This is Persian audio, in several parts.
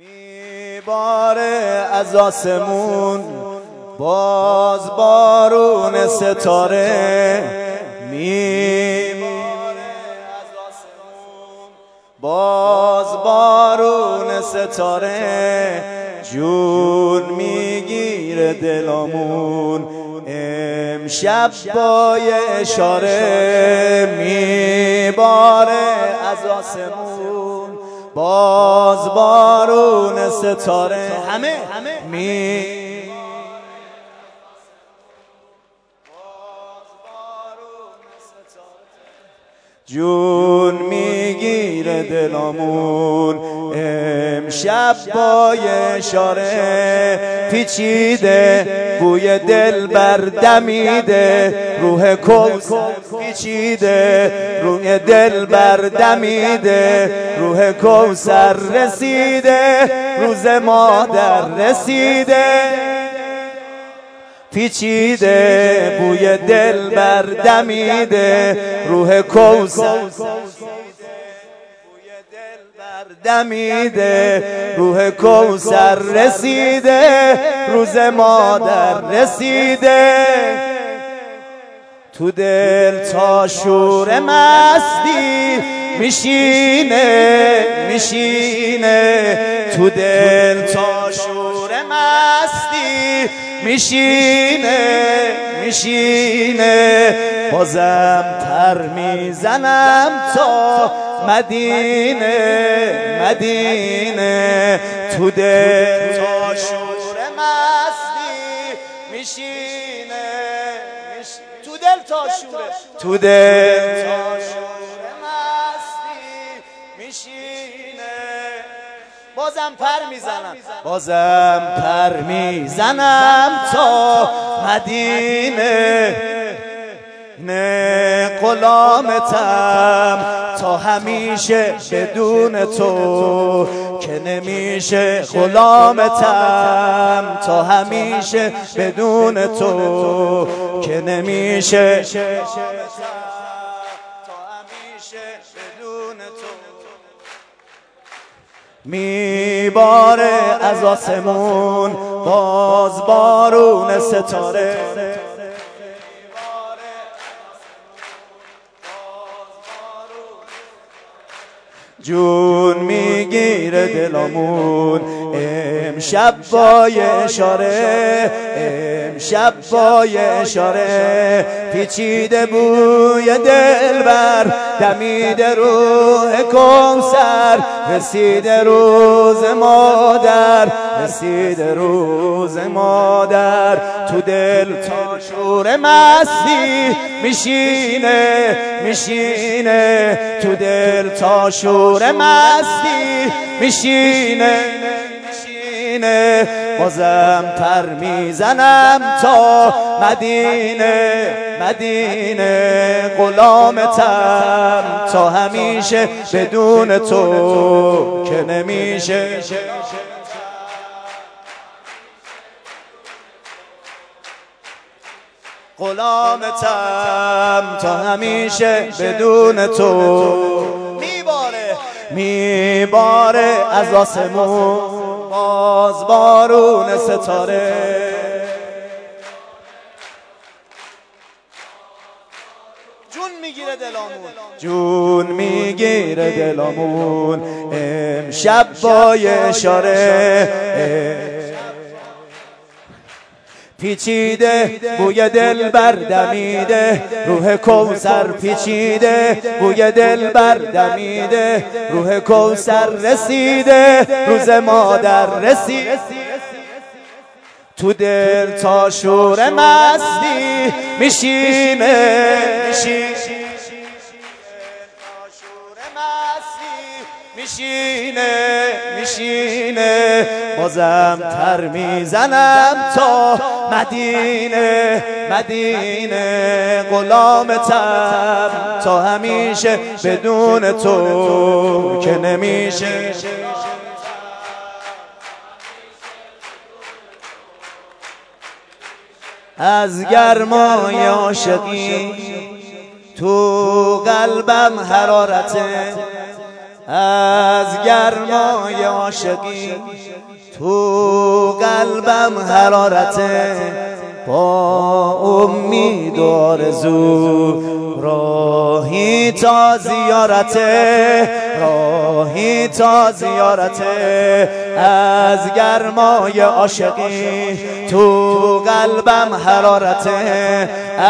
میباره از آسمون باز بارون ستاره، میباره از آسمون باز بارون ستاره، جون میگیره دلمون امشب با یه اشاره. میباره از آسمون باز بارون ستاره، همه جون میگیره دلمون امشب با یه اشاره. پیچیده بوی دل بردمیده روح کوثر، پیچیده روی دل بردمیده روح کوثر، رسیده روز مادر رسیده. پیچیده بوی دل بردمیده روح کوثر، دمیده روح کوثر، رسیده روز مادر رسیده. تو دل تا شور مستی میشینه تو دل تا شور مستی میشینه بازم پر میزنم تا مدینه تو دل تا شور مستی میشینه تو دل تا شور مستی میشینه بازم پر میزنم تا مدینه. نه غلامتم تا همیشه بدون تو که نمیشه، غلامتم تا همیشه بدون تو که نمیشه، میباره از آسمون باز بارون ستاره، جون میگیره دلمون امشب با یه اشاره، امشب با یه اشاره. پیچیده بوی دلبر دمیده روح کوثر، رسیده روز مادر رسیده روز مادر. تو دل تا شور مستی میشینه تو دل تا شور مستی میشینه بازم پر میزنم تا مدینه غلامتم تا همیشه بدون تو که نمیشه. غلامتم تا همیشه بدون تو. میباره از آسمون باز بارون ستاره، جون میگیره دلمون امشب با یه اشاره. پیچیده بوی دل بردمیده روح کوثر، پیچیده بوی دل بردمیده روح کوثر، رسیده روز مادر رسیده. تو دل تا شور مستی میشینه بازم پر میزنم تا مدینه غلامتم تا همیشه بدون تو که نمیشه. از گرمای عاشقی تو قلبم حرارته، از گرمای عاشقی تو قلبم حرارته، با امید و آرزو راهی تا زیارته، راهی تا زیارته. از گرمای عاشقی تو قلبم حرارته،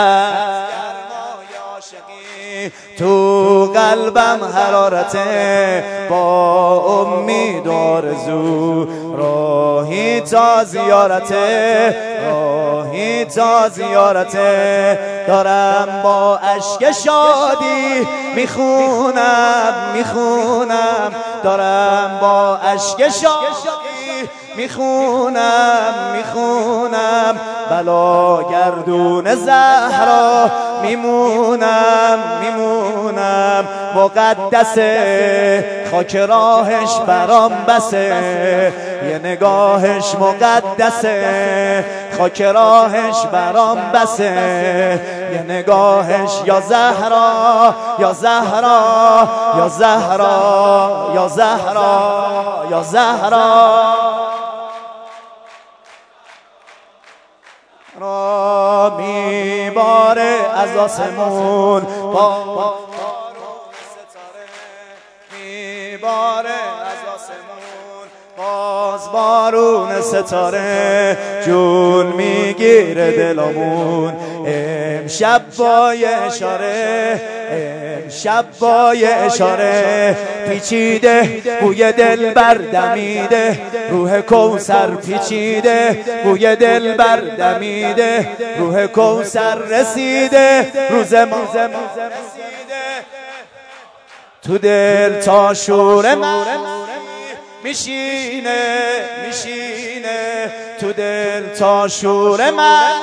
تو قلبم حرارته، با امید و آرزو راهی تا زیارته، راهی تا زیارته. دارم با اشک شادی میخونم، میخونم، دارم با اشک شادی میخونم، میخونم، بلا گردون زهرا میمونم، میمونم. مقدسه خاک راهش برام بسه، یه نگاهش مقدسه خاک راهش برام بسه، یه نگاهش یا زهرا یا زهرا یا زهرا یا زهرا یا زهرا را میباره از آسمون، با بارون ستاره میباره از آسمون، باز بارون ستاره جون میگیره دلمون. امشب با اشاره، امشب با اشاره پیچیده بوی دل بردمیده، روح کوثر پیچیده بوی دل بردمیده، روح کوثر رسیده، روز ما رسیده. تو دل تا شور من میشینه، میشینه، تو دل تا شور من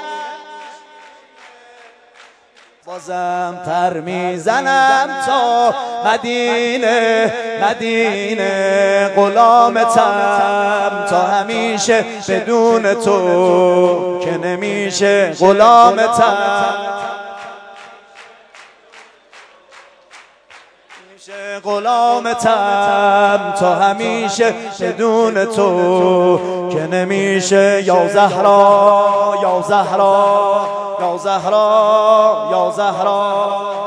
بازم پر میزنم تا مدینه، مدینه. غلامتم تا همیشه بدون تو که نمیشه، غلامتم غلامتم تا همیشه بدون تو که نمیشه. یا زهرا یا زهرا یا زهرا یا زهرا